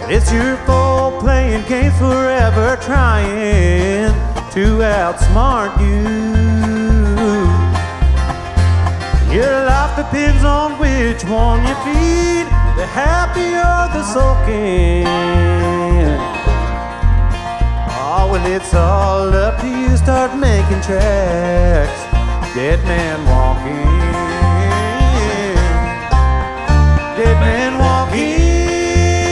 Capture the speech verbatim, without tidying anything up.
It's your fault playing games forever, trying to outsmart you. Your life depends on which one you feed, the happier the sulking. Oh, well, it's all up to you. Start making tracks. Dead man